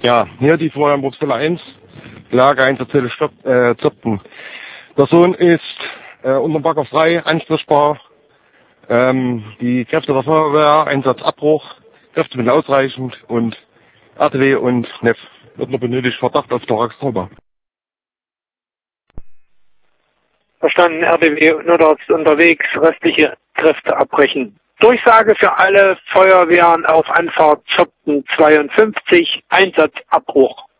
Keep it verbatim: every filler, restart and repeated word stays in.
Ja, hier die Feuerwehr Bruchsweiler eins, Lage Einsatzstelle äh, Zopten. Der Sohn ist äh, unter Paragraph drei ansprechbar. Ähm, die Kräfte der Feuerwehr, Einsatzabbruch, Kräftemittel ausreichend und R T W und N E F wird noch benötigt, Verdacht auf Thoraxtrauma. Verstanden, R T W Notarzt unterwegs, restliche Kräfte abbrechen. Durchsage für alle Feuerwehren auf Anfahrt Zopten zweiundfünfzig, Einsatzabbruch.